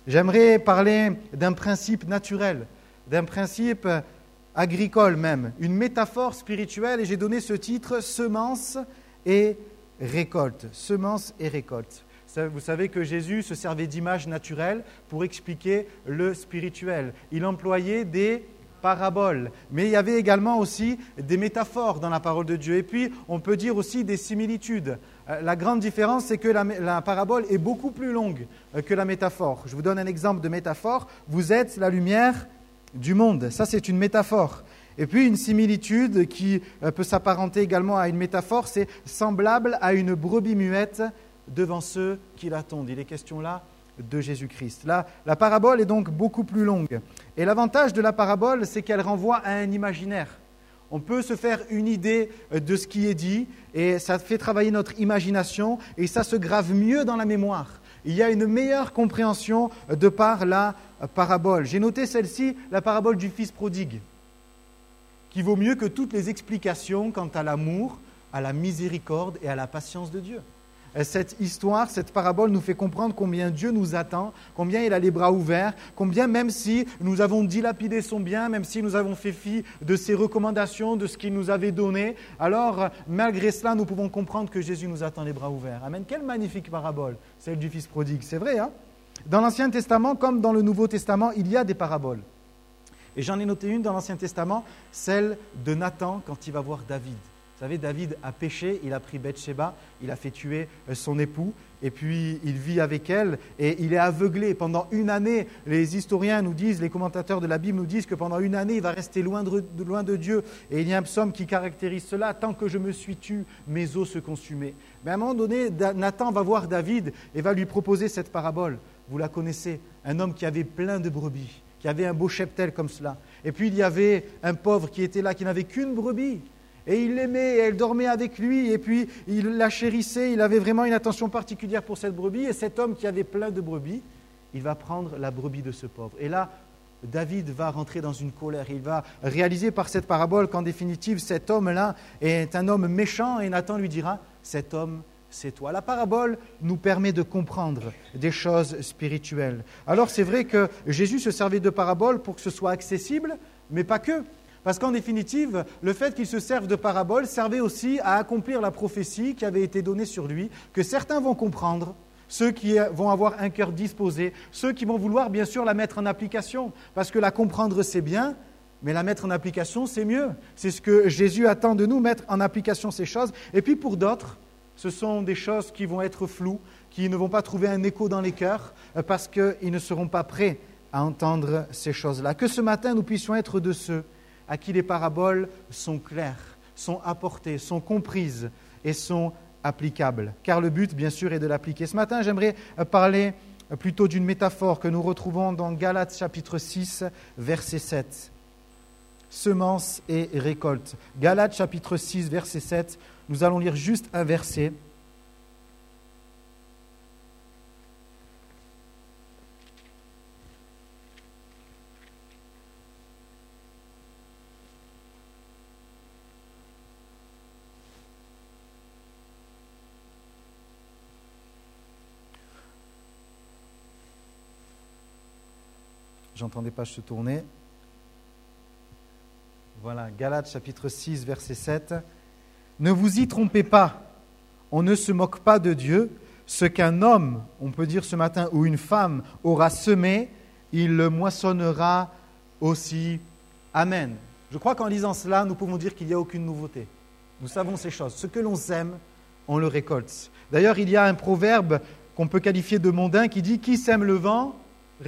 J'aimerais parler d'un principe naturel, d'un principe agricole même, une métaphore spirituelle, et j'ai donné ce titre « Semence et récolte ». Semence et récolte. Vous savez que Jésus se servait d'images naturelles pour expliquer le spirituel. Il employait des paraboles, mais il y avait également aussi des métaphores dans la parole de Dieu. Et puis, on peut dire aussi des similitudes. La grande différence, c'est que la parabole est beaucoup plus longue que la métaphore. Je vous donne un exemple de métaphore. Vous êtes la lumière du monde. Ça, c'est une métaphore. Et puis, une similitude qui peut s'apparenter également à une métaphore, c'est semblable à une brebis muette devant ceux qui l'attendent. Il est question là de Jésus-Christ. Là, la parabole est donc beaucoup plus longue. Et l'avantage de la parabole, c'est qu'elle renvoie à un imaginaire. On peut se faire une idée de ce qui est dit et ça fait travailler notre imagination et ça se grave mieux dans la mémoire. Il y a une meilleure compréhension de par la parabole. J'ai noté celle-ci, la parabole du fils prodigue, qui vaut mieux que toutes les explications quant à l'amour, à la miséricorde et à la patience de Dieu. Cette histoire, cette parabole nous fait comprendre combien Dieu nous attend, combien il a les bras ouverts, combien même si nous avons dilapidé son bien, même si nous avons fait fi de ses recommandations, de ce qu'il nous avait donné, alors malgré cela, nous pouvons comprendre que Jésus nous attend les bras ouverts. Amen. Quelle magnifique parabole, celle du fils prodigue. C'est vrai, hein? Dans l'Ancien Testament, comme dans le Nouveau Testament, il y a des paraboles. Et j'en ai noté une dans l'Ancien Testament, celle de Nathan quand il va voir David. Vous savez, David a péché, il a pris Bathsheba, il a fait tuer son époux, et puis il vit avec elle, et il est aveuglé. Pendant une année, les historiens nous disent, les commentateurs de la Bible nous disent que pendant une année, il va rester loin de Dieu. Et il y a un psaume qui caractérise cela, « Tant que je me suis tu, mes os se consumaient ». Mais à un moment donné, Nathan va voir David et va lui proposer cette parabole. Vous la connaissez, un homme qui avait plein de brebis, qui avait un beau cheptel comme cela. Et puis il y avait un pauvre qui était là, qui n'avait qu'une brebis. Et il l'aimait, et elle dormait avec lui, et puis il la chérissait, il avait vraiment une attention particulière pour cette brebis, et cet homme qui avait plein de brebis, il va prendre la brebis de ce pauvre. Et là, David va rentrer dans une colère, il va réaliser par cette parabole qu'en définitive, cet homme-là est un homme méchant, et Nathan lui dira, cet homme, c'est toi. La parabole nous permet de comprendre des choses spirituelles. Alors c'est vrai que Jésus se servait de paraboles pour que ce soit accessible, mais pas que. Parce qu'en définitive, le fait qu'il se serve de paraboles servait aussi à accomplir la prophétie qui avait été donnée sur lui, que certains vont comprendre, ceux qui vont avoir un cœur disposé, ceux qui vont vouloir bien sûr la mettre en application, parce que la comprendre c'est bien, mais la mettre en application c'est mieux. C'est ce que Jésus attend de nous, mettre en application ces choses. Et puis pour d'autres, ce sont des choses qui vont être floues, qui ne vont pas trouver un écho dans les cœurs, parce qu'ils ne seront pas prêts à entendre ces choses-là. Que ce matin nous puissions être de ceux à qui les paraboles sont claires, sont apportées, sont comprises et sont applicables. Car le but, bien sûr, est de l'appliquer. Ce matin, j'aimerais parler plutôt d'une métaphore que nous retrouvons dans Galates chapitre 6, verset 7. Semence et récolte. Galates chapitre 6, verset 7. Nous allons lire juste un verset. J'entends des pages se tourner. Voilà, Galates chapitre 6, verset 7. « Ne vous y trompez pas, on ne se moque pas de Dieu. Ce qu'un homme, on peut dire ce matin, ou une femme aura semé, il le moissonnera aussi. Amen. » Je crois qu'en lisant cela, nous pouvons dire qu'il n'y a aucune nouveauté. Nous savons ces choses. Ce que l'on sème, on le récolte. D'ailleurs, il y a un proverbe qu'on peut qualifier de mondain qui dit « Qui sème le vent, récolte ?»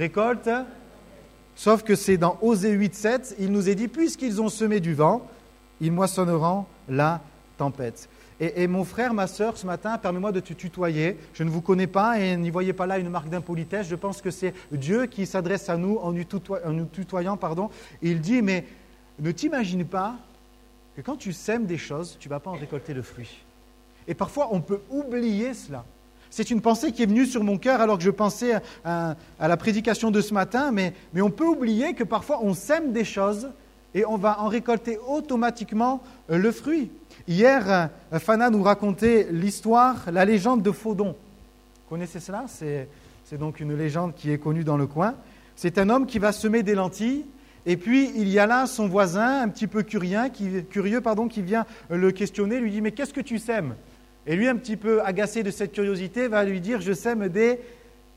Sauf que c'est dans Osée 8, 7, il nous est dit, puisqu'ils ont semé du vent, ils moissonneront la tempête. Et mon frère, ma sœur, ce matin, permets-moi de te tutoyer. Je ne vous connais pas et n'y voyez pas là une marque d'impolitesse. Je pense que c'est Dieu qui s'adresse à nous en nous tutoyant. Il dit, mais ne t'imagine pas que quand tu sèmes des choses, tu ne vas pas en récolter le fruit. Et parfois, on peut oublier cela. C'est une pensée qui est venue sur mon cœur alors que je pensais à la prédication de ce matin, mais on peut oublier que parfois on sème des choses et on va en récolter automatiquement le fruit. Hier, Fana nous racontait l'histoire, la légende de Phodon. Vous connaissez cela ? c'est donc une légende qui est connue dans le coin. C'est un homme qui va semer des lentilles, et puis il y a là son voisin, un petit peu curieux, qui vient le questionner, lui dit « Mais qu'est-ce que tu sèmes ?» Et lui, un petit peu agacé de cette curiosité, va lui dire « Je sème des périllons. »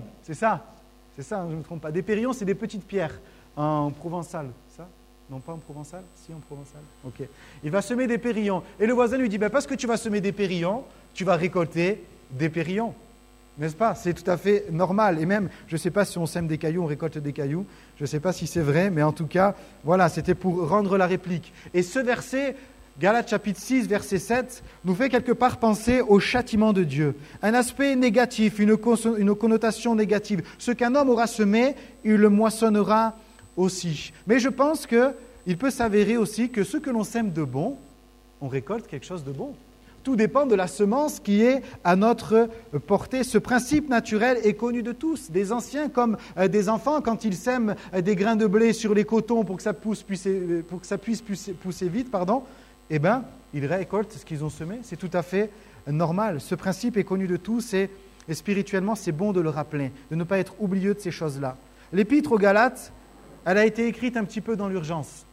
C'est ça, je ne me trompe pas. Des périllons, c'est des petites pierres en provençal, ça ? Non, pas en provençal ? Si, en provençal. Ok. Il va semer des périllons. Et le voisin lui dit, parce que tu vas semer des périllons, tu vas récolter des périllons. N'est-ce pas ? C'est tout à fait normal. Et même, je ne sais pas si on sème des cailloux, on récolte des cailloux. Je ne sais pas si c'est vrai, mais en tout cas, voilà, c'était pour rendre la réplique. Et ce verset, Galates chapitre 6, verset 7, nous fait quelque part penser au châtiment de Dieu. Un aspect négatif, une connotation négative. Ce qu'un homme aura semé, il le moissonnera aussi. Mais je pense qu'il peut s'avérer aussi que ce que l'on sème de bon, on récolte quelque chose de bon. Tout dépend de la semence qui est à notre portée. Ce principe naturel est connu de tous, des anciens comme des enfants. Quand ils sèment des grains de blé sur les cotons pour que ça puisse pousser vite, eh bien, ils récoltent ce qu'ils ont semé. C'est tout à fait normal. Ce principe est connu de tous et spirituellement, c'est bon de le rappeler, de ne pas être oublieux de ces choses-là. L'épître aux Galates, elle a été écrite un petit peu dans l'urgence.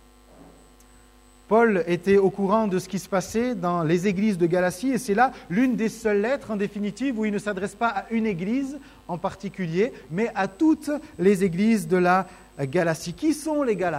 Paul était au courant de ce qui se passait dans les églises de Galatie et c'est là l'une des seules lettres en définitive où il ne s'adresse pas à une église en particulier, mais à toutes les églises de la Galatie. Qui sont les Galates ?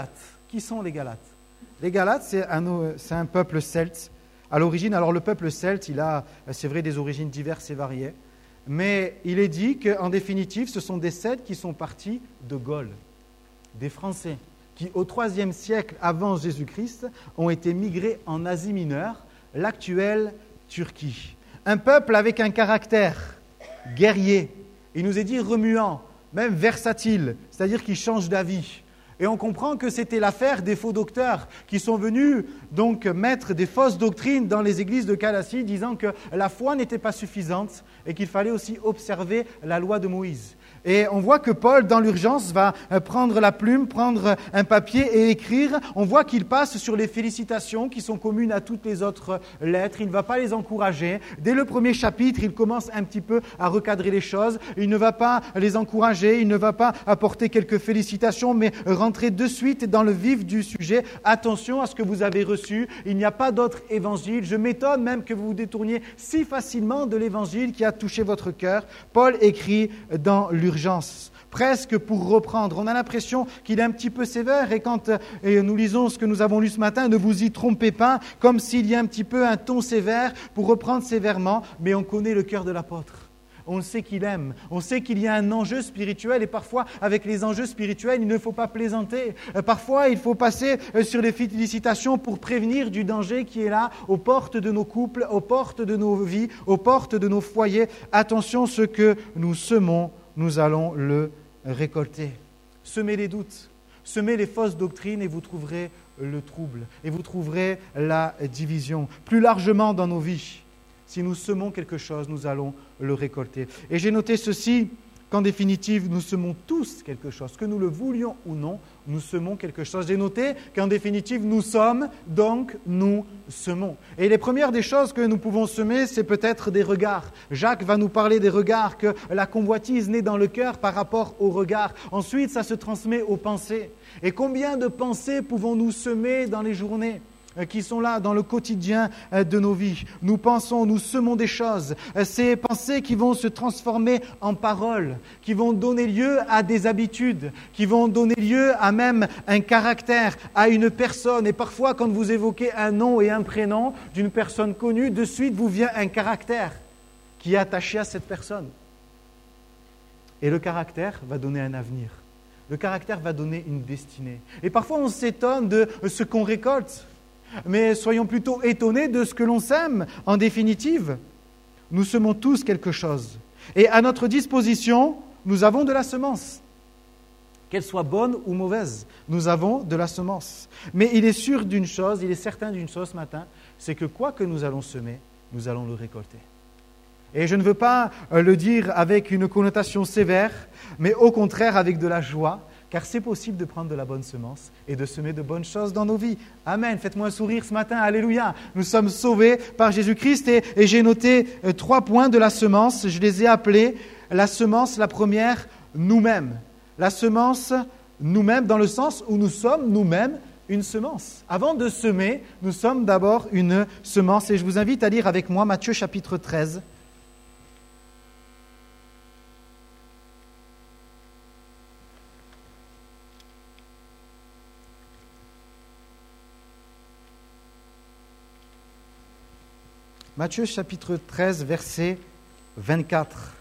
Les Galates, c'est un peuple celte. À l'origine, alors le peuple celte, il a, c'est vrai, des origines diverses et variées, mais il est dit qu'en définitive, ce sont des Celtes qui sont partis de Gaule, des Français, qui au IIIe siècle avant Jésus-Christ ont été migrés en Asie mineure, l'actuelle Turquie. Un peuple avec un caractère guerrier, il nous est dit remuant, même versatile, c'est-à-dire qui change d'avis. Et on comprend que c'était l'affaire des faux docteurs qui sont venus donc mettre des fausses doctrines dans les églises de Galatie, disant que la foi n'était pas suffisante et qu'il fallait aussi observer la loi de Moïse. Et on voit que Paul, dans l'urgence, va prendre la plume, prendre un papier et écrire. On voit qu'il passe sur les félicitations qui sont communes à toutes les autres lettres. Il ne va pas les encourager. Dès le premier chapitre, il commence un petit peu à recadrer les choses. Il ne va pas les encourager, il ne va pas apporter quelques félicitations, mais rentrer de suite dans le vif du sujet. Attention à ce que vous avez reçu. Il n'y a pas d'autre évangile. Je m'étonne même que vous vous détourniez si facilement de l'évangile qui a touché votre cœur. Paul écrit dans l'urgence, presque pour reprendre. On a l'impression qu'il est un petit peu sévère et quand nous lisons ce que nous avons lu ce matin, ne vous y trompez pas, comme s'il y a un petit peu un ton sévère pour reprendre sévèrement, mais on connaît le cœur de l'apôtre. On sait qu'il aime, on sait qu'il y a un enjeu spirituel et parfois avec les enjeux spirituels, il ne faut pas plaisanter. Parfois, il faut passer sur les félicitations pour prévenir du danger qui est là aux portes de nos couples, aux portes de nos vies, aux portes de nos foyers. Attention, ce que nous semons, nous allons le récolter. Semez les doutes, semez les fausses doctrines et vous trouverez le trouble et vous trouverez la division. Plus largement dans nos vies, si nous semons quelque chose, nous allons le récolter. Et j'ai noté ceci, qu'en définitive, nous semons tous quelque chose. Que nous le voulions ou non, nous semons quelque chose. J'ai noté qu'en définitive, nous sommes, donc nous semons. Et les premières des choses que nous pouvons semer, c'est peut-être des regards. Jacques va nous parler des regards, que la convoitise naît dans le cœur par rapport aux regards. Ensuite, ça se transmet aux pensées. Et combien de pensées pouvons-nous semer dans les journées qui sont là dans le quotidien de nos vies. Nous pensons, nous semons des choses, ces pensées qui vont se transformer en paroles, qui vont donner lieu à des habitudes, qui vont donner lieu à même un caractère, à une personne. Et parfois, quand vous évoquez un nom et un prénom d'une personne connue, de suite vous vient un caractère qui est attaché à cette personne. Et le caractère va donner un avenir. Le caractère va donner une destinée. Et parfois, on s'étonne de ce qu'on récolte. Mais soyons plutôt étonnés de ce que l'on sème. En définitive, nous semons tous quelque chose. Et à notre disposition, nous avons de la semence. Qu'elle soit bonne ou mauvaise, nous avons de la semence. Mais il est certain d'une chose ce matin, c'est que quoi que nous allons semer, nous allons le récolter. Et je ne veux pas le dire avec une connotation sévère, mais au contraire avec de la joie, car c'est possible de prendre de la bonne semence et de semer de bonnes choses dans nos vies. Amen. Faites-moi un sourire ce matin. Alléluia. Nous sommes sauvés par Jésus-Christ et j'ai noté 3 points de la semence. Je les ai appelés la semence, la première, nous-mêmes. La semence, nous-mêmes, dans le sens où nous sommes nous-mêmes une semence. Avant de semer, nous sommes d'abord une semence. Et je vous invite à lire avec moi Matthieu chapitre 13. Matthieu chapitre 13, verset 24.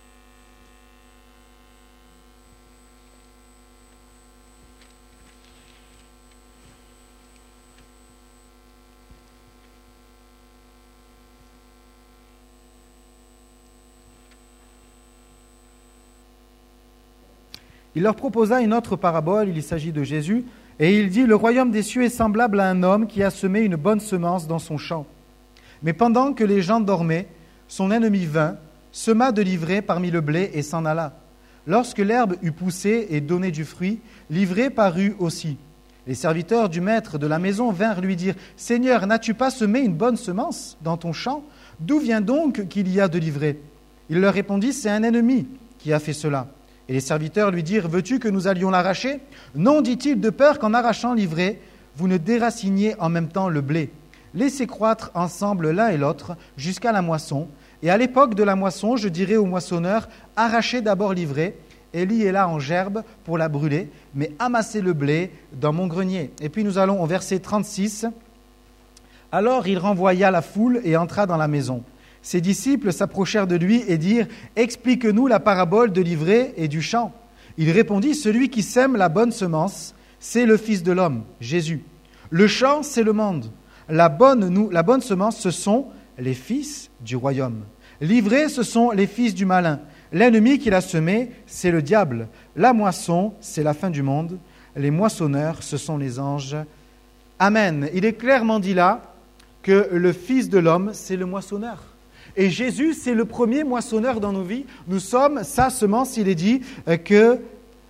Il leur proposa une autre parabole, il s'agit de Jésus, et il dit « Le royaume des cieux est semblable à un homme qui a semé une bonne semence dans son champ. Mais pendant que les gens dormaient, son ennemi vint, sema de l'ivraie parmi le blé et s'en alla. Lorsque l'herbe eut poussé et donné du fruit, l'ivraie parut aussi. Les serviteurs du maître de la maison vinrent lui dire « Seigneur, n'as-tu pas semé une bonne semence dans ton champ? D'où vient donc qu'il y a de l'ivraie ?» Il leur répondit « C'est un ennemi qui a fait cela. » Et les serviteurs lui dirent « Veux-tu que nous allions l'arracher ?» Non, dit-il, de peur qu'en arrachant l'ivraie, vous ne déraciniez en même temps le blé. Laissez croître ensemble l'un et l'autre jusqu'à la moisson. Et à l'époque de la moisson, je dirai aux moissonneurs, arrachez d'abord l'ivraie et liez-la en gerbe pour la brûler, mais amassez le blé dans mon grenier. Et puis nous allons au verset 36. Alors il renvoya la foule et entra dans la maison. Ses disciples s'approchèrent de lui et dirent, explique-nous la parabole de l'ivraie et du champ. Il répondit, celui qui sème la bonne semence, c'est le Fils de l'homme, Jésus. Le champ, c'est le monde. La bonne semence, ce sont les fils du royaume. L'ivraie, ce sont les fils du malin. L'ennemi qui l'a semé, c'est le diable. La moisson, c'est la fin du monde. Les moissonneurs, ce sont les anges. Amen. Il est clairement dit là que le Fils de l'homme, c'est le moissonneur. Et Jésus, c'est le premier moissonneur dans nos vies. Nous sommes sa semence. Il est dit que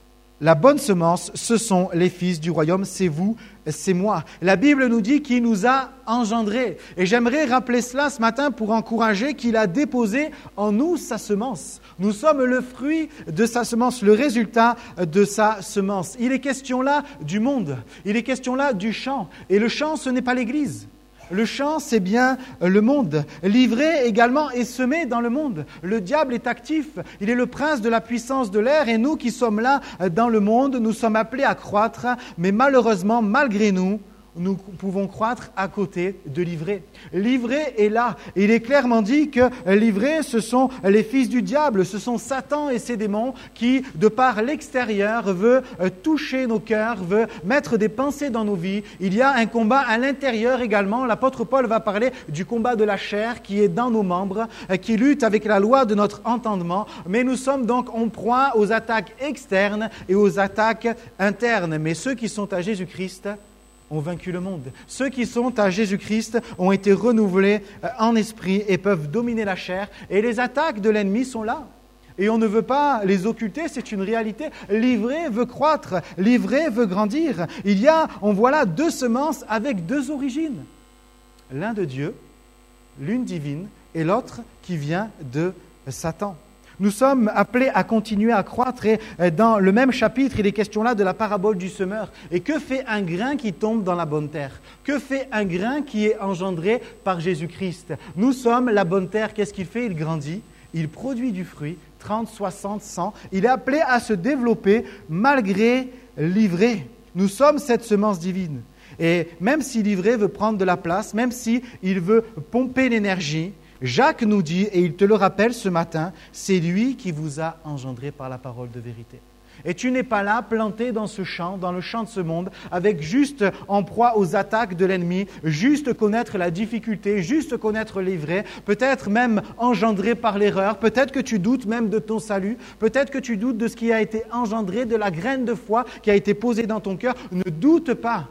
la bonne semence, ce sont les fils du royaume, c'est vous, c'est moi. La Bible nous dit qu'il nous a engendrés. Et j'aimerais rappeler cela ce matin pour encourager qu'il a déposé en nous sa semence. Nous sommes le fruit de sa semence, le résultat de sa semence. Il est question là du monde, il est question là du champ. Et le champ, ce n'est pas l'Église. Le champ, c'est bien le monde. L'ivraie également est semé dans le monde. Le diable est actif. Il est le prince de la puissance de l'air. Et nous qui sommes là dans le monde, nous sommes appelés à croître. Mais malheureusement, malgré nous, nous pouvons croître à côté de l'ivraie. L'ivraie est là. Il est clairement dit que l'ivraie, ce sont les fils du diable, ce sont Satan et ses démons qui, de par l'extérieur, veut toucher nos cœurs, veut mettre des pensées dans nos vies. Il y a un combat à l'intérieur également. L'apôtre Paul va parler du combat de la chair qui est dans nos membres, qui lutte avec la loi de notre entendement. Mais nous sommes donc en proie aux attaques externes et aux attaques internes. Mais ceux qui sont à Jésus-Christ ont vaincu le monde. Ceux qui sont à Jésus-Christ ont été renouvelés en esprit et peuvent dominer la chair. Et les attaques de l'ennemi sont là. Et on ne veut pas les occulter, c'est une réalité. L'ivraie veut croître, l'ivraie veut grandir. On voit là deux semences avec deux origines. L'un de Dieu, l'une divine, et l'autre qui vient de Satan. Nous sommes appelés à continuer à croître et dans le même chapitre, il est question là de la parabole du semeur. Et que fait un grain qui tombe dans la bonne terre? Que fait un grain qui est engendré par Jésus-Christ? Nous sommes la bonne terre. Qu'est-ce qu'il fait? Il grandit, il produit du fruit, 30, 60, 100. Il est appelé à se développer malgré l'ivraie. Nous sommes cette semence divine. Et même si l'ivraie veut prendre de la place, même s'il veut pomper l'énergie, Jacques nous dit, et il te le rappelle ce matin, c'est lui qui vous a engendré par la parole de vérité. Et tu n'es pas là, planté dans ce champ, dans le champ de ce monde, avec juste en proie aux attaques de l'ennemi, juste connaître la difficulté, juste connaître l'ivraie, peut-être même engendré par l'erreur, peut-être que tu doutes même de ton salut, peut-être que tu doutes de ce qui a été engendré, de la graine de foi qui a été posée dans ton cœur. Ne doute pas.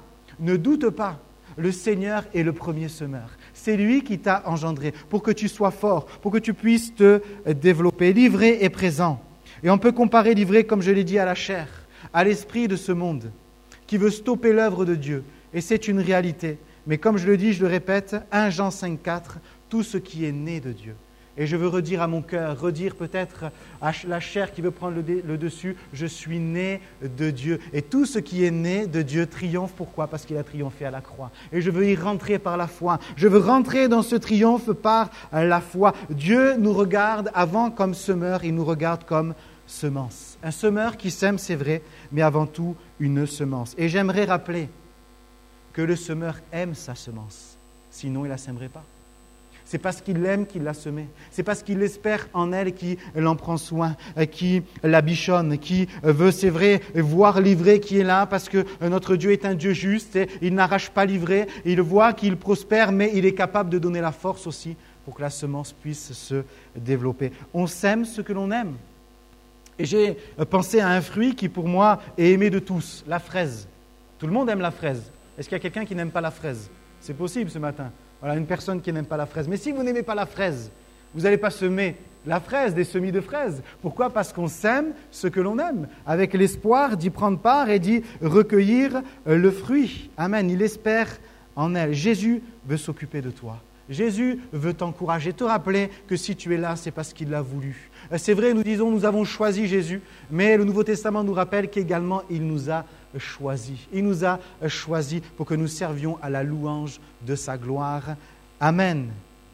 Le Seigneur est le premier semeur. C'est lui qui t'a engendré pour que tu sois fort, pour que tu puisses te développer. L'ivraie est présent. Et on peut comparer l'ivraie, comme je l'ai dit, à la chair, à l'esprit de ce monde qui veut stopper l'œuvre de Dieu. Et c'est une réalité. Mais comme je le dis, je le répète, 1 Jean 5,4, tout ce qui est né de Dieu Et je veux redire à mon cœur, redire peut-être à la chair qui veut prendre le dessus, je suis né de Dieu. Et tout ce qui est né de Dieu triomphe. Pourquoi ? Parce qu'il a triomphé à la croix. Et je veux y rentrer par la foi. Je veux rentrer dans ce triomphe par la foi. Dieu nous regarde avant comme semeur, il nous regarde comme semence. Un semeur qui sème, c'est vrai, mais avant tout une semence. Et j'aimerais rappeler que le semeur aime sa semence. Sinon, il ne la sèmerait pas. C'est parce qu'il l'aime qu'il l'a semée. C'est parce qu'il espère en elle qu'il en prend soin, qui la bichonne, qui veut, c'est vrai, voir l'ivraie qui est là, parce que notre Dieu est un Dieu juste et il n'arrache pas l'ivraie. Il voit qu'il prospère, mais il est capable de donner la force aussi pour que la semence puisse se développer. On sème ce que l'on aime. Et j'ai pensé à un fruit qui, pour moi, est aimé de tous, la fraise. Tout le monde aime la fraise. Est-ce qu'il y a quelqu'un qui n'aime pas la fraise ? C'est possible ce matin. Voilà, une personne qui n'aime pas la fraise. Mais si vous n'aimez pas la fraise, vous n'allez pas semer la fraise, des semis de fraises. Pourquoi ? Parce qu'on sème ce que l'on aime, avec l'espoir d'y prendre part et d'y recueillir le fruit. Amen. Il espère en elle. Jésus veut s'occuper de toi. Jésus veut t'encourager, te rappeler que si tu es là, c'est parce qu'il l'a voulu. C'est vrai, nous disons, nous avons choisi Jésus, mais le Nouveau Testament nous rappelle qu'également, il nous a choisis. Il nous a choisis pour que nous servions à la louange de sa gloire. Amen.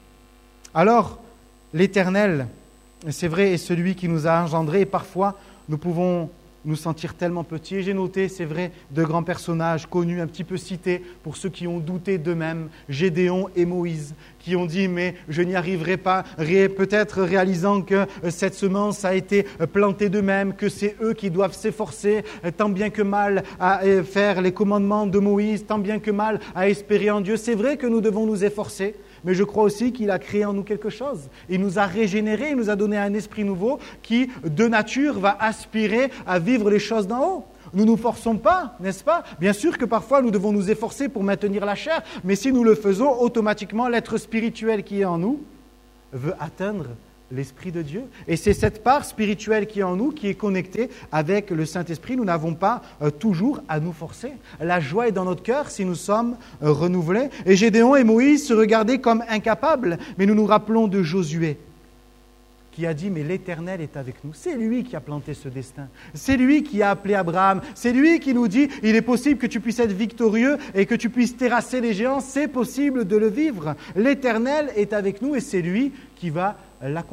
Alors, l'Éternel, c'est vrai, est celui qui nous a engendrés, et parfois, nous pouvons nous sentir tellement petits. Et j'ai noté, c'est vrai, de grands personnages connus, un petit peu cités, pour ceux qui ont douté d'eux-mêmes, Gédéon et Moïse, qui ont dit « mais je n'y arriverai pas », peut-être réalisant que cette semence a été plantée d'eux-mêmes, que c'est eux qui doivent s'efforcer tant bien que mal à faire les commandements de Moïse, tant bien que mal à espérer en Dieu. C'est vrai que nous devons nous efforcer, mais je crois aussi qu'il a créé en nous quelque chose. Il nous a régénérés, il nous a donné un esprit nouveau qui, de nature, va aspirer à vivre les choses d'en haut. Nous ne nous forçons pas, n'est-ce pas ? Bien sûr que parfois nous devons nous efforcer pour maintenir la chair, mais si nous le faisons, automatiquement l'être spirituel qui est en nous veut atteindre l'Esprit de Dieu. Et c'est cette part spirituelle qui est en nous qui est connectée avec le Saint-Esprit. Nous n'avons pas toujours à nous forcer. La joie est dans notre cœur si nous sommes renouvelés. Et Gédéon et Moïse se regardaient comme incapables, mais nous nous rappelons de Josué, qui a dit « mais l'Éternel est avec nous ». C'est lui qui a planté ce destin. C'est lui qui a appelé Abraham. C'est lui qui nous dit « il est possible que tu puisses être victorieux et que tu puisses terrasser les géants. C'est possible de le vivre. L'Éternel est avec nous et c'est lui qui va l'accomplir. »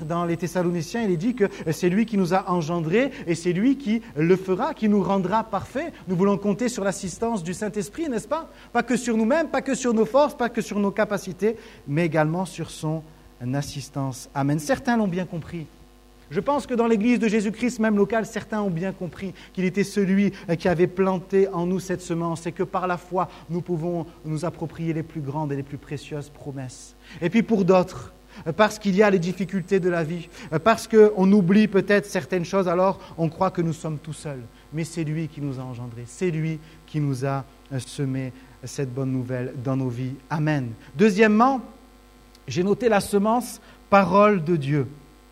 Dans les Thessaloniciens, il est dit que c'est lui qui nous a engendrés et c'est lui qui le fera, qui nous rendra parfaits. Nous voulons compter sur l'assistance du Saint-Esprit, n'est-ce pas ? Pas que sur nous-mêmes, pas que sur nos forces, pas que sur nos capacités, mais également sur son assistance. Amen. Certains l'ont bien compris. Je pense que dans l'Église de Jésus-Christ, même locale, certains ont bien compris qu'il était celui qui avait planté en nous cette semence et que par la foi, nous pouvons nous approprier les plus grandes et les plus précieuses promesses. Et puis pour d'autres, parce qu'il y a les difficultés de la vie, parce qu'on oublie peut-être certaines choses, alors on croit que nous sommes tout seuls. Mais c'est lui qui nous a engendrés, c'est lui qui nous a semé cette bonne nouvelle dans nos vies. Amen. Deuxièmement, j'ai noté la semence parole de Dieu.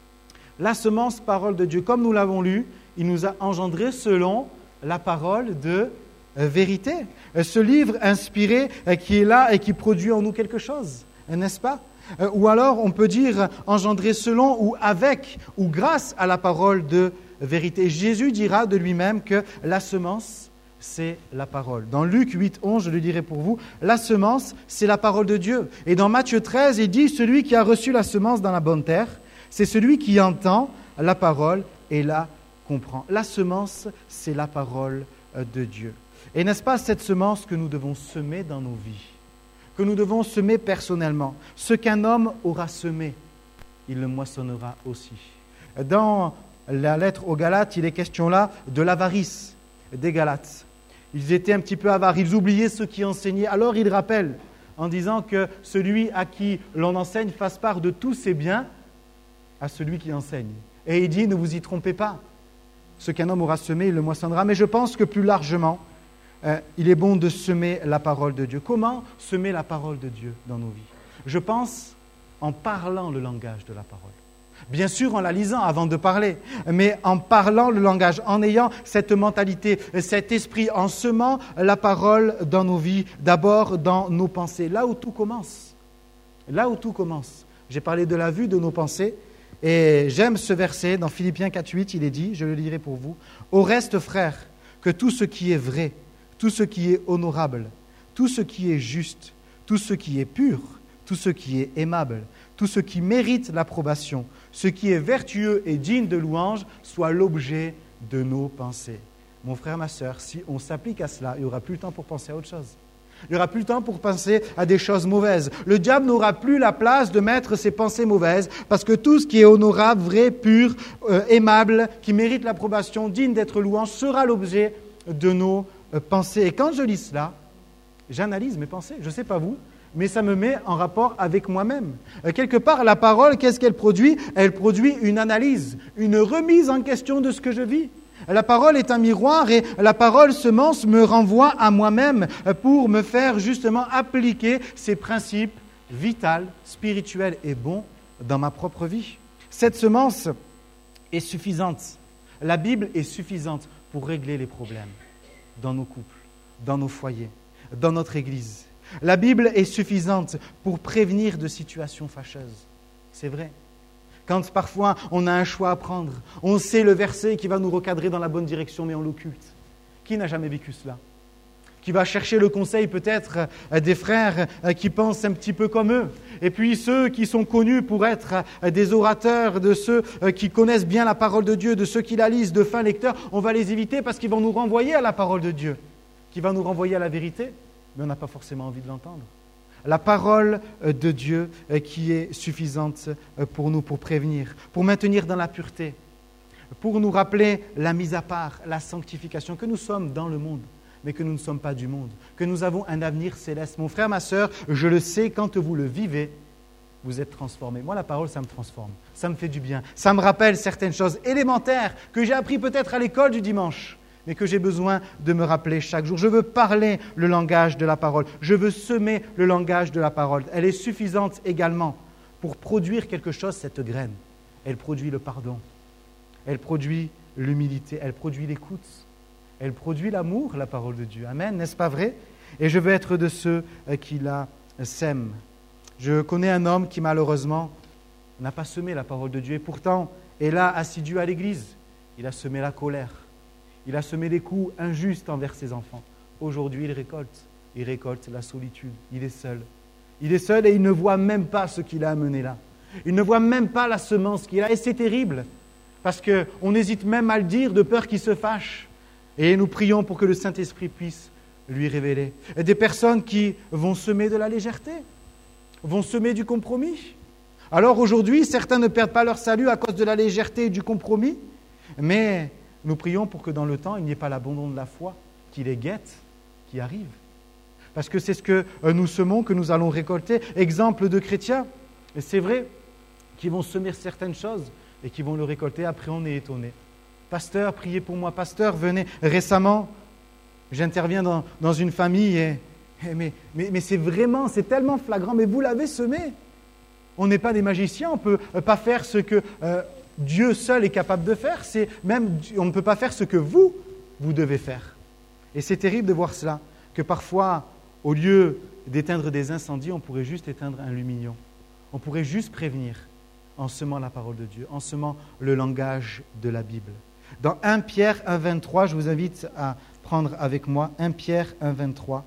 La semence parole de Dieu, comme nous l'avons lu, il nous a engendrés selon la parole de vérité. Ce livre inspiré qui est là et qui produit en nous quelque chose, n'est-ce pas ? Ou alors on peut dire engendré selon ou avec ou grâce à la parole de vérité. Jésus dira de lui-même que la semence, c'est la parole. Dans Luc 8:11, je le dirai pour vous, la semence, c'est la parole de Dieu. Et dans Matthieu 13, il dit, celui qui a reçu la semence dans la bonne terre, c'est celui qui entend la parole et la comprend. La semence, c'est la parole de Dieu. Et n'est-ce pas cette semence que nous devons semer dans nos vies, que nous devons semer personnellement? Ce qu'un homme aura semé, il le moissonnera aussi. Dans la lettre aux Galates, il est question là de l'avarice des Galates. Ils étaient un petit peu avares, ils oubliaient ceux qui enseignaient. Alors ils rappellent en disant que celui à qui l'on enseigne fasse part de tous ses biens à celui qui enseigne. Et il dit, ne vous y trompez pas. Ce qu'un homme aura semé, il le moissonnera. Mais je pense que plus largement, il est bon de semer la parole de Dieu. Comment semer la parole de Dieu dans nos vies? Je pense en parlant le langage de la parole. Bien sûr, en la lisant avant de parler, mais en parlant le langage, en ayant cette mentalité, cet esprit, en semant la parole dans nos vies, d'abord dans nos pensées. Là où tout commence, J'ai parlé de la vue de nos pensées. Et j'aime ce verset dans Philippiens 4,8, il est dit, je le lirai pour vous. Au reste, frères, que tout ce qui est vrai, tout ce qui est honorable, tout ce qui est juste, tout ce qui est pur, tout ce qui est aimable, tout ce qui mérite l'approbation, ce qui est vertueux et digne de louange, soit l'objet de nos pensées. Mon frère, ma sœur, si on s'applique à cela, il n'y aura plus le temps pour penser à autre chose. Il n'y aura plus le temps pour penser à des choses mauvaises. Le diable n'aura plus la place de mettre ses pensées mauvaises parce que tout ce qui est honorable, vrai, pur, aimable, qui mérite l'approbation, digne d'être louange, sera l'objet de nos pensées. Et quand je lis cela, j'analyse mes pensées. Je ne sais pas vous, mais ça me met en rapport avec moi-même. Quelque part, la parole, qu'est-ce qu'elle produit ? Elle produit une analyse, une remise en question de ce que je vis. La parole est un miroir et la parole semence me renvoie à moi-même pour me faire justement appliquer ces principes vitaux, spirituels et bons dans ma propre vie. Cette semence est suffisante. La Bible est suffisante pour régler les problèmes dans nos couples, dans nos foyers, dans notre Église. La Bible est suffisante pour prévenir de situations fâcheuses. C'est vrai. Quand parfois on a un choix à prendre, on sait le verset qui va nous recadrer dans la bonne direction, mais on l'occulte. Qui n'a jamais vécu cela ? Qui va chercher le conseil peut-être des frères qui pensent un petit peu comme eux. Et puis ceux qui sont connus pour être des orateurs, de ceux qui connaissent bien la parole de Dieu, de ceux qui la lisent, de fins lecteurs, on va les éviter parce qu'ils vont nous renvoyer à la parole de Dieu, qui va nous renvoyer à la vérité, mais on n'a pas forcément envie de l'entendre. La parole de Dieu qui est suffisante pour nous, pour prévenir, pour maintenir dans la pureté, pour nous rappeler la mise à part, la sanctification, que nous sommes dans le monde, mais que nous ne sommes pas du monde, que nous avons un avenir céleste. Mon frère, ma sœur, je le sais, quand vous le vivez, vous êtes transformés. Moi, la parole, ça me transforme, ça me fait du bien, ça me rappelle certaines choses élémentaires que j'ai appris peut-être à l'école du dimanche, mais que j'ai besoin de me rappeler chaque jour. Je veux parler le langage de la parole. Je veux semer le langage de la parole. Elle est suffisante également pour produire quelque chose, cette graine. Elle produit le pardon. Elle produit l'humilité. Elle produit l'écoute. Elle produit l'amour, la parole de Dieu. Amen, n'est-ce pas vrai ? Et je veux être de ceux qui la sèment. Je connais un homme qui malheureusement n'a pas semé la parole de Dieu et pourtant est là assidu à l'église. Il a semé la colère. Il a semé des coups injustes envers ses enfants. Aujourd'hui, il récolte la solitude. Il est seul. Il est seul et il ne voit même pas ce qu'il a amené là. Il ne voit même pas la semence qu'il a. Et c'est terrible, parce qu'on hésite même à le dire de peur qu'il se fâche. Et nous prions pour que le Saint-Esprit puisse lui révéler. Et des personnes qui vont semer de la légèreté, vont semer du compromis. Alors aujourd'hui, certains ne perdent pas leur salut à cause de la légèreté et du compromis, mais nous prions pour que dans le temps, il n'y ait pas l'abandon de la foi qui les guette, qui arrive. Parce que c'est ce que nous semons, que nous allons récolter. Exemple de chrétiens, et c'est vrai, qui vont semer certaines choses et qui vont le récolter. Après, on est étonné. Pasteur, priez pour moi. Pasteur, venez. Récemment, j'interviens dans une famille mais c'est tellement flagrant. Mais vous l'avez semé. On n'est pas des magiciens, on ne peut pas faire ce que Dieu seul est capable de faire, on ne peut pas faire ce que vous devez faire. Et c'est terrible de voir cela, que parfois, au lieu d'éteindre des incendies, on pourrait juste éteindre un lumignon. On pourrait juste prévenir en semant la parole de Dieu, en semant le langage de la Bible. Dans 1 Pierre 1,23, je vous invite à prendre avec moi 1 Pierre 1,23.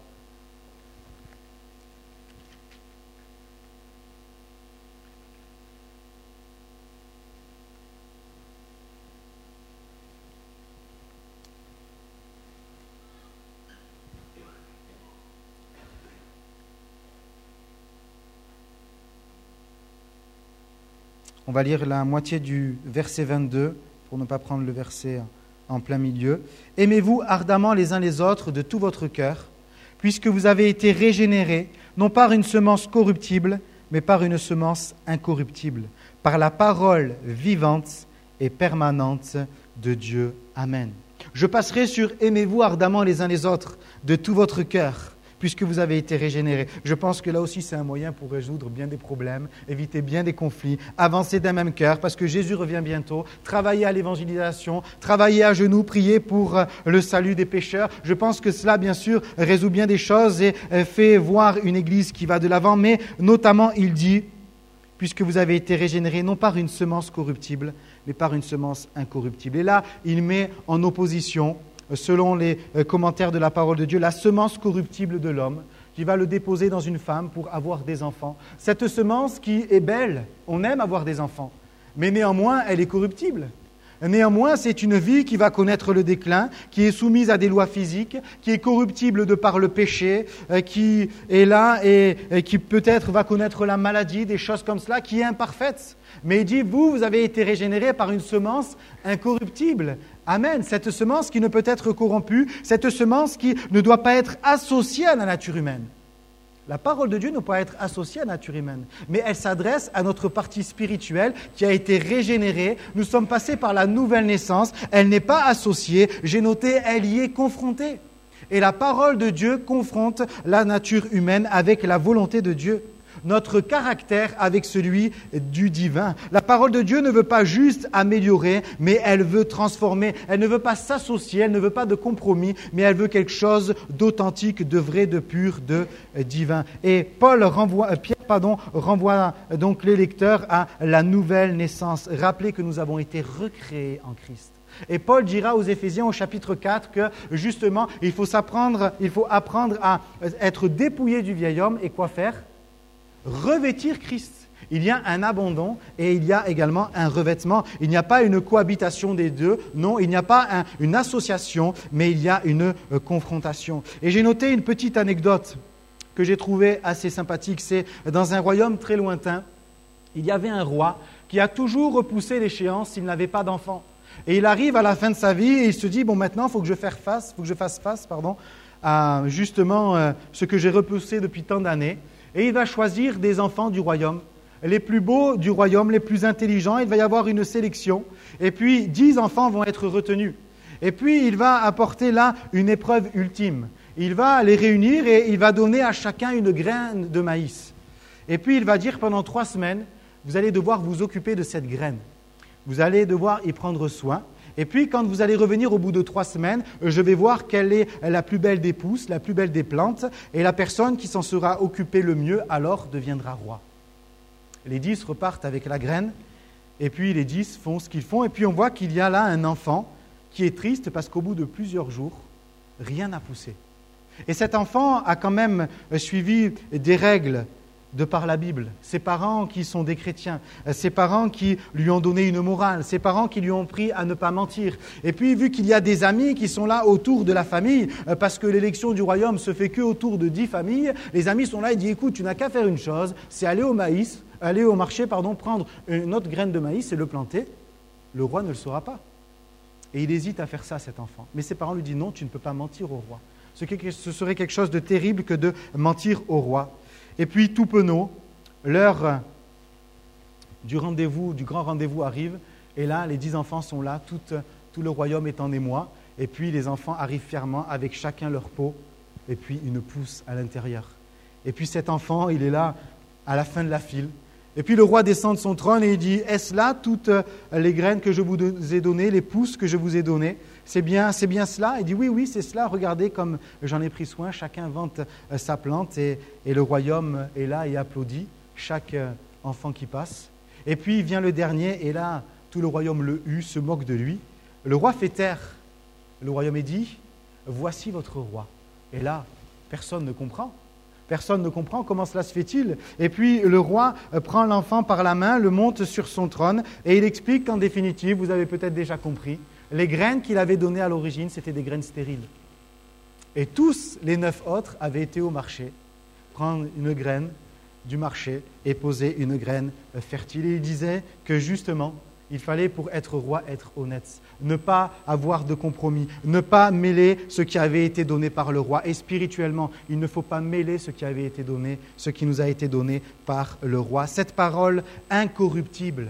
On va lire la moitié du verset 22, pour ne pas prendre le verset en plein milieu. « Aimez-vous ardemment les uns les autres de tout votre cœur, puisque vous avez été régénérés, non par une semence corruptible, mais par une semence incorruptible, par la parole vivante et permanente de Dieu. Amen. » Je passerai sur « Aimez-vous ardemment les uns les autres de tout votre cœur, puisque vous avez été régénérés. » Je pense que là aussi, c'est un moyen pour résoudre bien des problèmes, éviter bien des conflits, avancer d'un même cœur, parce que Jésus revient bientôt, travailler à l'évangélisation, travailler à genoux, prier pour le salut des pécheurs. Je pense que cela, bien sûr, résout bien des choses et fait voir une Église qui va de l'avant, mais notamment, il dit, puisque vous avez été régénérés non par une semence corruptible, mais par une semence incorruptible. Et là, il met en opposition, selon les commentaires de la parole de Dieu, la semence corruptible de l'homme, qui va le déposer dans une femme pour avoir des enfants. Cette semence qui est belle, on aime avoir des enfants, mais néanmoins, elle est corruptible. Néanmoins, c'est une vie qui va connaître le déclin, qui est soumise à des lois physiques, qui est corruptible de par le péché, qui est là et qui peut-être va connaître la maladie, des choses comme cela, qui est imparfaite. Mais il dit, vous avez été régénérés par une semence incorruptible. Amen. Cette semence qui ne peut être corrompue, cette semence qui ne doit pas être associée à la nature humaine. La parole de Dieu ne peut pas être associée à la nature humaine, mais elle s'adresse à notre partie spirituelle qui a été régénérée. Nous sommes passés par la nouvelle naissance. Elle n'est pas associée. J'ai noté, elle y est confrontée. Et la parole de Dieu confronte la nature humaine avec la volonté de Dieu. Notre caractère avec celui du divin. La parole de Dieu ne veut pas juste améliorer, mais elle veut transformer. Elle ne veut pas s'associer, elle ne veut pas de compromis, mais elle veut quelque chose d'authentique, de vrai, de pur, de divin. Et Pierre renvoie donc les lecteurs à la nouvelle naissance. Rappelez que nous avons été recréés en Christ. Et Paul dira aux Éphésiens au chapitre 4 que justement, il faut apprendre à être dépouillé du vieil homme et quoi faire ? Revêtir Christ. Il y a un abandon et il y a également un revêtement. Il n'y a pas une cohabitation des deux. Non, il n'y a pas une association, mais il y a une confrontation. Et j'ai noté une petite anecdote que j'ai trouvée assez sympathique. C'est dans un royaume très lointain, il y avait un roi qui a toujours repoussé l'échéance s'il n'avait pas d'enfant. Et il arrive à la fin de sa vie et il se dit, bon maintenant, il faut que je fasse face à justement ce que j'ai repoussé depuis tant d'années. Et il va choisir des enfants du royaume, les plus beaux du royaume, les plus intelligents. Il va y avoir une sélection. Et puis, 10 enfants vont être retenus. Et puis, il va apporter là une épreuve ultime. Il va les réunir et il va donner à chacun une graine de maïs. Et puis, il va dire pendant 3 semaines, vous allez devoir vous occuper de cette graine. Vous allez devoir y prendre soin. Et puis, quand vous allez revenir au bout de 3 semaines, je vais voir quelle est la plus belle des pousses, la plus belle des plantes, et la personne qui s'en sera occupée le mieux, alors deviendra roi. Les 10 repartent avec la graine, et puis les 10 font ce qu'ils font, et puis on voit qu'il y a là un enfant qui est triste parce qu'au bout de plusieurs jours, rien n'a poussé. Et cet enfant a quand même suivi des règles de par la Bible, ses parents qui sont des chrétiens, ses parents qui lui ont donné une morale, ses parents qui lui ont appris à ne pas mentir. Et puis, vu qu'il y a des amis qui sont là autour de la famille, parce que l'élection du royaume se fait que autour de 10 familles, les amis sont là et disent, écoute, tu n'as qu'à faire une chose, c'est aller au marché, prendre une autre graine de maïs et le planter. Le roi ne le saura pas. Et il hésite à faire ça, cet enfant. Mais ses parents lui disent, non, tu ne peux pas mentir au roi. Ce serait quelque chose de terrible que de mentir au roi. Et puis, tout penaud, l'heure du grand rendez-vous arrive. Et là, les 10 enfants sont là, tout le royaume est en émoi. Et puis, les enfants arrivent fièrement avec chacun leur pot et puis une pousse à l'intérieur. Et puis, cet enfant, il est là à la fin de la file. Et puis, le roi descend de son trône et il dit, est-ce là toutes les graines que je vous ai données, les pousses que je vous ai données ? C'est bien cela ? Il dit, oui, c'est cela. Regardez comme j'en ai pris soin. Chacun vante sa plante et le royaume est là et applaudit chaque enfant qui passe. Et puis vient le dernier et là, tout le royaume le hue, se moque de lui. Le roi fait taire. Le royaume est dit, voici votre roi. Et là, personne ne comprend. Personne ne comprend comment cela se fait-il. Et puis le roi prend l'enfant par la main, le monte sur son trône et il explique qu'en définitive, vous avez peut-être déjà compris, les graines qu'il avait données à l'origine, c'était des graines stériles. Et tous les 9 autres avaient été au marché, prendre une graine du marché et poser une graine fertile. Et il disait que justement, il fallait pour être roi être honnête, ne pas avoir de compromis, ne pas mêler ce qui avait été donné par le roi. Et spirituellement, il ne faut pas mêler ce qui avait été donné, ce qui nous a été donné par le roi. Cette parole incorruptible,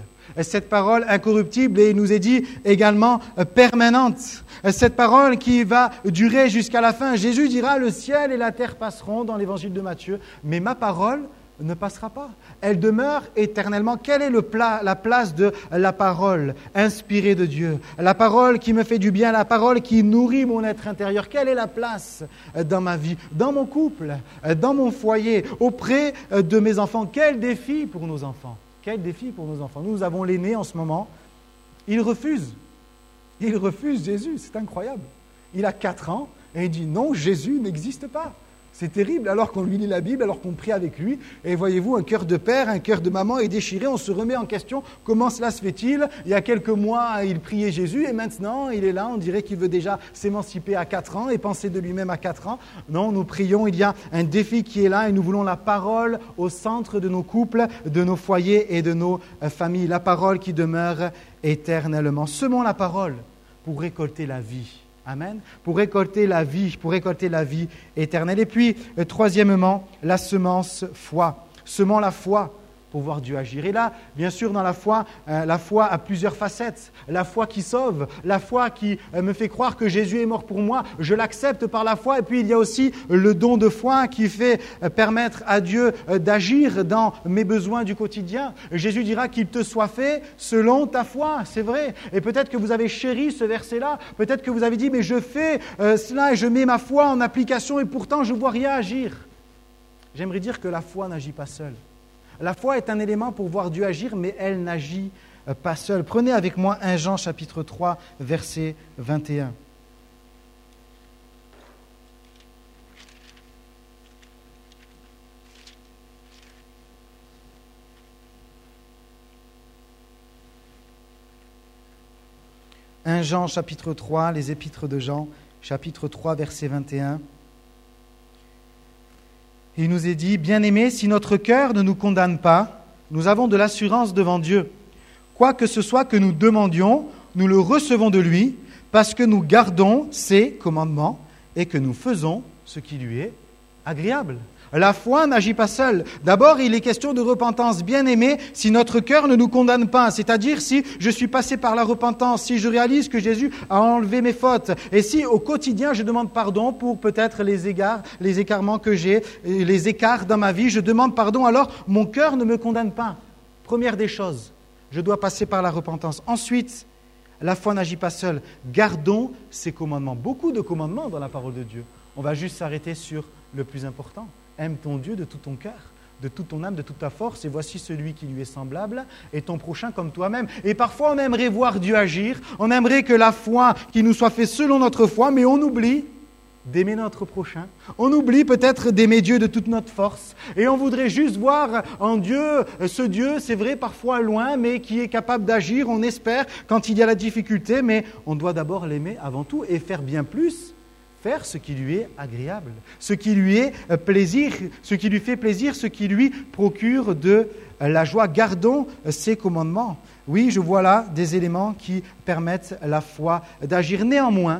et il nous est dit également permanente. Cette parole qui va durer jusqu'à la fin. Jésus dira, le ciel et la terre passeront dans l'évangile de Matthieu, mais ma parole ne passera pas. Elle demeure éternellement. Quelle est la place de la parole inspirée de Dieu? La parole qui me fait du bien, la parole qui nourrit mon être intérieur. Quelle est la place dans ma vie, dans mon couple, dans mon foyer, auprès de mes enfants? Quel défi pour nos enfants? Quel défi pour nos enfants. Nous avons l'aîné en ce moment. Il refuse. Il refuse Jésus. C'est incroyable. Il a 4 ans et il dit non, Jésus n'existe pas. C'est terrible, alors qu'on lui lit la Bible, alors qu'on prie avec lui. Et voyez-vous, un cœur de père, un cœur de maman est déchiré. On se remet en question. Comment cela se fait-il? Il y a quelques mois, il priait Jésus et maintenant, il est là. On dirait qu'il veut déjà s'émanciper à 4 ans et penser de lui-même à 4 ans. Non, nous prions. Il y a un défi qui est là et nous voulons la parole au centre de nos couples, de nos foyers et de nos familles. La parole qui demeure éternellement. Semons la parole pour récolter la vie. Amen. Pour récolter la vie éternelle. Et puis, troisièmement, la semence foi. Semons la foi pour voir Dieu agir. Et là, bien sûr, dans la foi a plusieurs facettes. La foi qui sauve, la foi qui me fait croire que Jésus est mort pour moi, je l'accepte par la foi. Et puis, il y a aussi le don de foi qui fait permettre à Dieu d'agir dans mes besoins du quotidien. Jésus dira qu'il te soit fait selon ta foi, c'est vrai. Et peut-être que vous avez chéri ce verset-là, peut-être que vous avez dit, mais je fais cela et je mets ma foi en application et pourtant je ne vois rien agir. J'aimerais dire que la foi n'agit pas seule. La foi est un élément pour voir Dieu agir, mais elle n'agit pas seule. Prenez avec moi 1 Jean chapitre 3, verset 21. « 1 Jean chapitre 3, les épîtres de Jean, chapitre 3, verset 21. Il nous est dit, « Bien-aimés, si notre cœur ne nous condamne pas, nous avons de l'assurance devant Dieu. Quoi que ce soit que nous demandions, nous le recevons de lui, parce que nous gardons ses commandements et que nous faisons ce qui lui est agréable. » La foi n'agit pas seule. D'abord, il est question de repentance. Bien-aimé, si notre cœur ne nous condamne pas, c'est-à-dire si je suis passé par la repentance, si je réalise que Jésus a enlevé mes fautes, et si au quotidien je demande pardon pour peut-être les écartements que j'ai, les écarts dans ma vie, je demande pardon, alors mon cœur ne me condamne pas. Première des choses, je dois passer par la repentance. Ensuite, la foi n'agit pas seule. Gardons ses commandements. Beaucoup de commandements dans la parole de Dieu. On va juste s'arrêter sur le plus important. Aime ton Dieu de tout ton cœur, de toute ton âme, de toute ta force, et voici celui qui lui est semblable, et ton prochain comme toi-même. Et parfois, on aimerait voir Dieu agir, on aimerait que la foi qui nous soit faite selon notre foi, mais on oublie d'aimer notre prochain. On oublie peut-être d'aimer Dieu de toute notre force, et on voudrait juste voir en Dieu, ce Dieu, c'est vrai, parfois loin, mais qui est capable d'agir, on espère, quand il y a la difficulté, mais on doit d'abord l'aimer avant tout, et faire bien plus. Faire ce qui lui est agréable, ce qui lui est plaisir, ce qui lui fait plaisir, ce qui lui procure de la joie. Gardons ses commandements. Oui, je vois là des éléments qui permettent la foi d'agir. Néanmoins,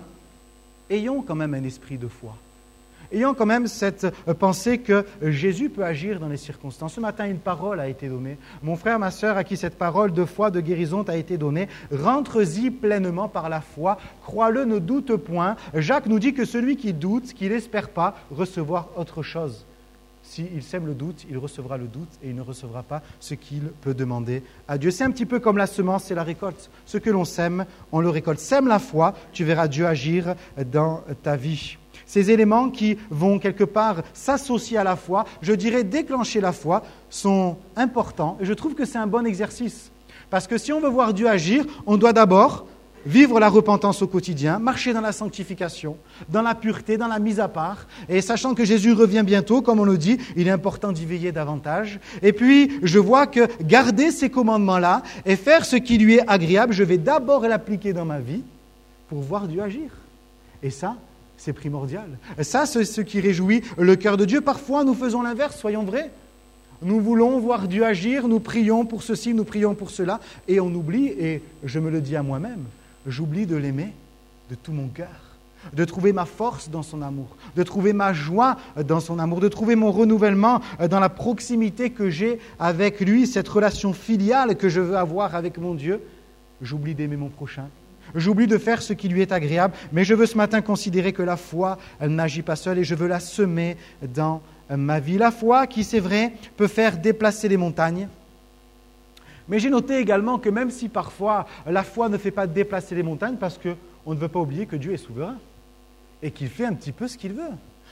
ayons quand même un esprit de foi. Ayons quand même cette pensée que Jésus peut agir dans les circonstances. Ce matin, une parole a été donnée. Mon frère, ma sœur, à qui cette parole de foi, de guérison t'a été donnée, rentre-y pleinement par la foi. Crois-le, ne doute point. Jacques nous dit que celui qui doute, qui n'espère pas recevoir autre chose. S'il sème le doute, il recevra le doute et il ne recevra pas ce qu'il peut demander à Dieu. C'est un petit peu comme la semence et la récolte. Ce que l'on sème, on le récolte. Sème la foi, tu verras Dieu agir dans ta vie. Ces éléments qui vont quelque part s'associer à la foi, je dirais déclencher la foi, sont importants. Et je trouve que c'est un bon exercice. Parce que si on veut voir Dieu agir, on doit d'abord vivre la repentance au quotidien, marcher dans la sanctification, dans la pureté, dans la mise à part. Et sachant que Jésus revient bientôt, comme on le dit, il est important d'y veiller davantage. Et puis, je vois que garder ces commandements-là et faire ce qui lui est agréable, je vais d'abord l'appliquer dans ma vie pour voir Dieu agir. Et ça, c'est primordial. Ça, c'est ce qui réjouit le cœur de Dieu. Parfois, nous faisons l'inverse, soyons vrais. Nous voulons voir Dieu agir, nous prions pour ceci, nous prions pour cela, et on oublie, et je me le dis à moi-même, j'oublie de l'aimer de tout mon cœur, de trouver ma force dans son amour, de trouver ma joie dans son amour, de trouver mon renouvellement dans la proximité que j'ai avec lui, cette relation filiale que je veux avoir avec mon Dieu. J'oublie d'aimer mon prochain. J'oublie de faire ce qui lui est agréable, mais je veux ce matin considérer que la foi, elle n'agit pas seule et je veux la semer dans ma vie. La foi qui, c'est vrai, peut faire déplacer les montagnes. Mais j'ai noté également que même si parfois la foi ne fait pas déplacer les montagnes, parce qu'on ne veut pas oublier que Dieu est souverain et qu'il fait un petit peu ce qu'il veut.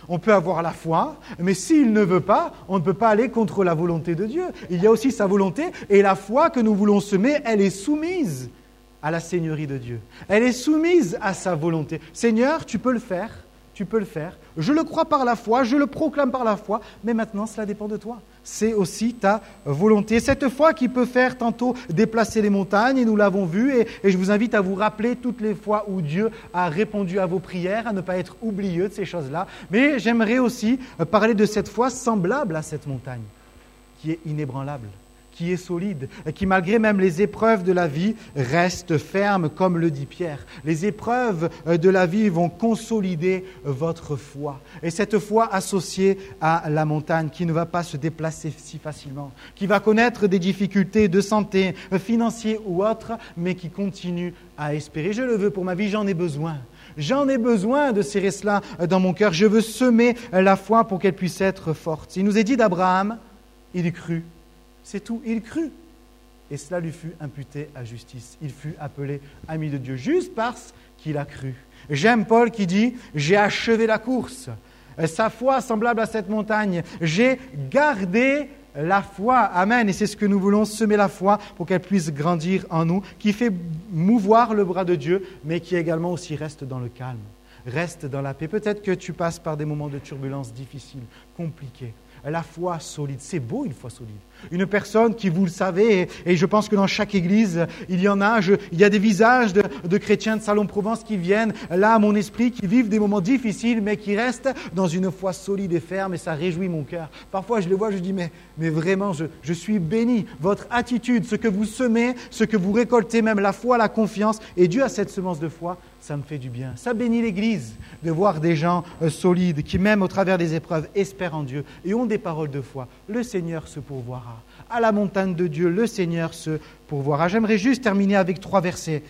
On peut avoir la foi, mais s'il ne veut pas, on ne peut pas aller contre la volonté de Dieu. Il y a aussi sa volonté, et la foi que nous voulons semer, elle est soumise à la seigneurie de Dieu. Elle est soumise à sa volonté. Seigneur, tu peux le faire, tu peux le faire. Je le crois par la foi, je le proclame par la foi, mais maintenant, cela dépend de toi. C'est aussi ta volonté. Cette foi qui peut faire tantôt déplacer les montagnes, et nous l'avons vu, et je vous invite à vous rappeler toutes les fois où Dieu a répondu à vos prières, à ne pas être oublieux de ces choses-là. Mais j'aimerais aussi parler de cette foi semblable à cette montagne, qui est inébranlable, qui est solide, qui malgré même les épreuves de la vie reste ferme, comme le dit Pierre. Les épreuves de la vie vont consolider votre foi. Et cette foi associée à la montagne qui ne va pas se déplacer si facilement, qui va connaître des difficultés de santé, financières ou autres, mais qui continue à espérer. Je le veux pour ma vie, j'en ai besoin. J'en ai besoin de serrer cela dans mon cœur. Je veux semer la foi pour qu'elle puisse être forte. Il nous est dit d'Abraham, il crut. C'est tout, il crut. Et cela lui fut imputé à justice. Il fut appelé ami de Dieu juste parce qu'il a cru. J'aime Paul qui dit « J'ai achevé la course ». Sa foi semblable à cette montagne. J'ai gardé la foi. Amen. Et c'est ce que nous voulons, semer la foi pour qu'elle puisse grandir en nous, qui fait mouvoir le bras de Dieu, mais qui également aussi reste dans le calme, reste dans la paix. Peut-être que tu passes par des moments de turbulence difficiles, compliqués. La foi solide, c'est beau une foi solide. Une personne qui, vous le savez, et je pense que dans chaque église, il y en a, il y a des visages de chrétiens de Salon-Provence qui viennent là à mon esprit, qui vivent des moments difficiles, mais qui restent dans une foi solide et ferme, et ça réjouit mon cœur. Parfois, je les vois, je dis, mais vraiment, je suis béni. Votre attitude, ce que vous semez, ce que vous récoltez, même la foi, la confiance, et Dieu a cette semence de foi, ça me fait du bien. Ça bénit l'Église de voir des gens solides qui, même au travers des épreuves, espèrent en Dieu et ont des paroles de foi. Le Seigneur se pourvoira. À la montagne de Dieu, le Seigneur se pourvoira. J'aimerais juste terminer avec 3 versets,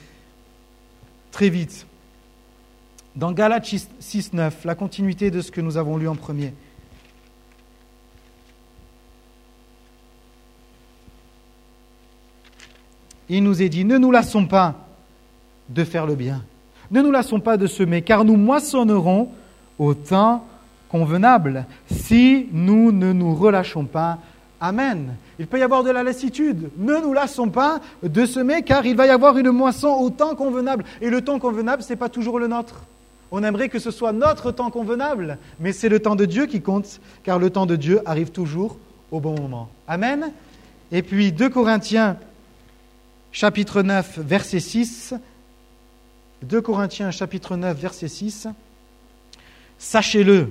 très vite. Dans Galates 6:9, la continuité de ce que nous avons lu en premier. Il nous est dit, ne nous lassons pas de faire le bien. Ne nous lassons pas de semer, car nous moissonnerons au temps convenable, si nous ne nous relâchons pas. Amen. Il peut y avoir de la lassitude. Ne nous lassons pas de semer, car il va y avoir une moisson au temps convenable. Et le temps convenable, ce n'est pas toujours le nôtre. On aimerait que ce soit notre temps convenable, mais c'est le temps de Dieu qui compte, car le temps de Dieu arrive toujours au bon moment. Amen. Et puis 2 Corinthiens, chapitre 9, verset 6. 2 Corinthiens, chapitre 9, verset 6. Sachez-le,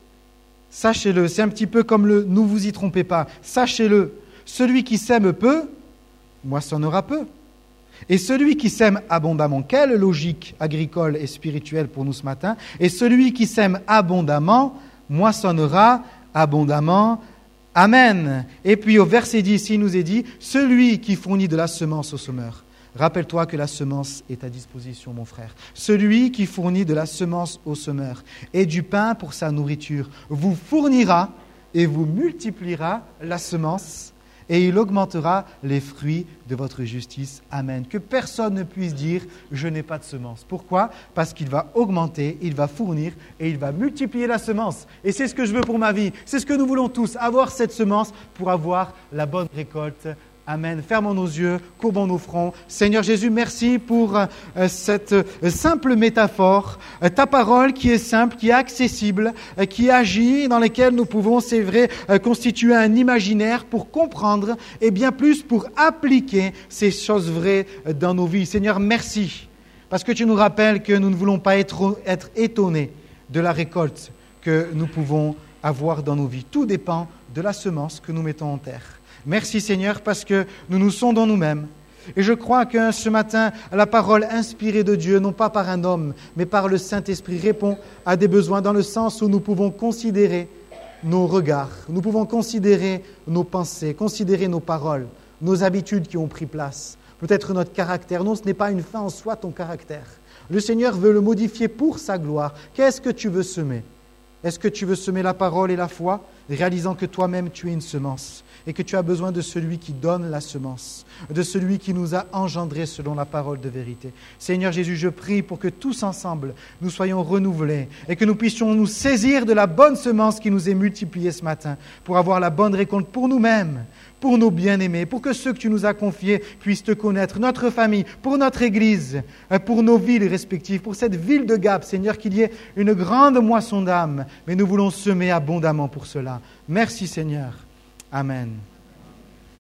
c'est un petit peu comme le « ne vous y trompez pas ». Sachez-le, celui qui sème peu, moissonnera peu. Et celui qui sème abondamment, quelle logique agricole et spirituelle pour nous ce matin, et celui qui sème abondamment, moissonnera abondamment. Amen. Et puis au verset 10, il nous est dit, celui qui fournit de la semence au semeur. Rappelle-toi que la semence est à disposition, mon frère. Celui qui fournit de la semence au semeur et du pain pour sa nourriture vous fournira et vous multipliera la semence et il augmentera les fruits de votre justice. Amen. Que personne ne puisse dire « je n'ai pas de semence ». Pourquoi ? Parce qu'il va augmenter, il va fournir et il va multiplier la semence. Et c'est ce que je veux pour ma vie. C'est ce que nous voulons tous, avoir cette semence pour avoir la bonne récolte. Amen. Fermons nos yeux, courbons nos fronts. Seigneur Jésus, merci pour cette simple métaphore, ta parole qui est simple, qui est accessible, qui agit, dans laquelle nous pouvons, c'est vrai, constituer un imaginaire pour comprendre et bien plus pour appliquer ces choses vraies dans nos vies. Seigneur, merci, parce que tu nous rappelles que nous ne voulons pas être étonnés de la récolte que nous pouvons avoir dans nos vies. Tout dépend de la semence que nous mettons en terre. Merci Seigneur parce que nous nous sondons nous-mêmes. Et je crois que ce matin, la parole inspirée de Dieu, non pas par un homme, mais par le Saint-Esprit, répond à des besoins dans le sens où nous pouvons considérer nos regards, nous pouvons considérer nos pensées, considérer nos paroles, nos habitudes qui ont pris place, peut-être notre caractère. Non, ce n'est pas une fin en soi, ton caractère. Le Seigneur veut le modifier pour sa gloire. Qu'est-ce que tu veux semer ? Est-ce que tu veux semer la parole et la foi ? réalisant que toi-même tu es une semence et que tu as besoin de celui qui donne la semence, de celui qui nous a engendrés selon la parole de vérité. Seigneur Jésus, je prie pour que tous ensemble, nous soyons renouvelés et que nous puissions nous saisir de la bonne semence qui nous est multipliée ce matin pour avoir la bonne récolte pour nous-mêmes, pour nos bien-aimés, pour que ceux que tu nous as confiés puissent te connaître, notre famille, pour notre Église, pour nos villes respectives, pour cette ville de Gap, Seigneur, qu'il y ait une grande moisson d'âmes, mais nous voulons semer abondamment pour cela. Merci Seigneur. Amen.